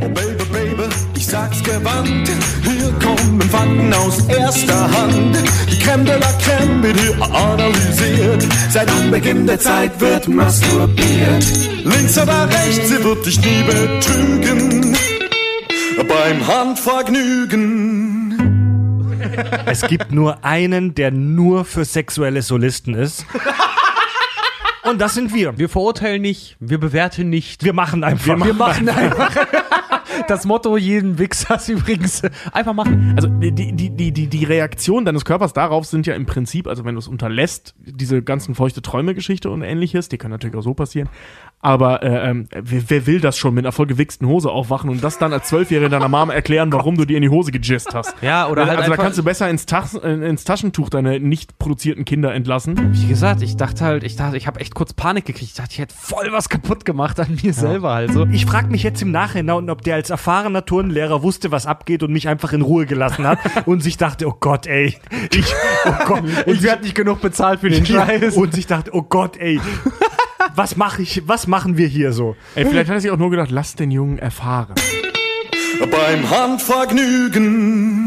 Oh Baby, Baby, ich sag's gewandt, hier kommen Fakten aus erster Hand. Die Crème de la Crème wird hier analysiert. Seit Anbeginn der Zeit wird masturbiert. Links oder rechts, sie wird dich nie betrügen. Beim Handvergnügen. Es gibt nur einen, der nur für sexuelle Solisten ist. Und das sind wir. Wir verurteilen nicht, wir bewerten nicht. Wir machen einfach. Wir machen einfach. Das Motto jeden Wichsers übrigens. Einfach machen. Also die Reaktion deines Körpers darauf sind ja im Prinzip, also wenn du es unterlässt, diese ganzen feuchte Träume-Geschichte und ähnliches, die können natürlich auch so passieren, aber wer will das schon mit einer voll gewichsten Hose aufwachen und das dann als 12-Jährige deiner Mama erklären, warum du dir in die Hose gejist hast? Ja, oder halt also da einfach, kannst du besser ins Taschentuch deine nicht produzierten Kinder entlassen. wie gesagt, ich dachte, ich habe echt kurz Panik gekriegt. Ich dachte, ich hätte voll was kaputt gemacht an mir selber halt so. Ich frage mich jetzt im Nachhinein, ob der als erfahrener Turnlehrer wusste, was abgeht und mich einfach in Ruhe gelassen hat und sich dachte, oh Gott, ey, ich werde nicht genug bezahlt für den Scheiß. Und sich dachte, oh Gott, ey, was machen wir hier so? Ey, vielleicht hat er sich auch nur gedacht, lass den Jungen erfahren. Beim Handvergnügen.